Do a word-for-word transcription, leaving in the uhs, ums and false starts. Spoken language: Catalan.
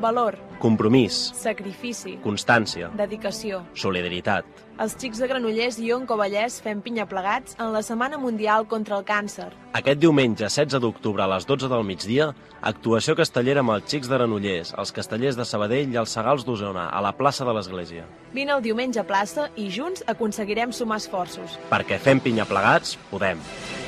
Valor. Compromís. Sacrifici. Constància. Dedicació. Solidaritat. Els xics de Granollers i Onco Vallès fem pinya plegats en la Setmana Mundial contra el Càncer. Aquest diumenge, setze d'octubre, a les dotze del migdia, actuació castellera amb els xics de Granollers, els castellers de Sabadell i els Segals d'Osona, a la plaça de l'Església. Vine el diumenge a plaça i junts aconseguirem sumar esforços. Perquè fem pinya plegats, podem.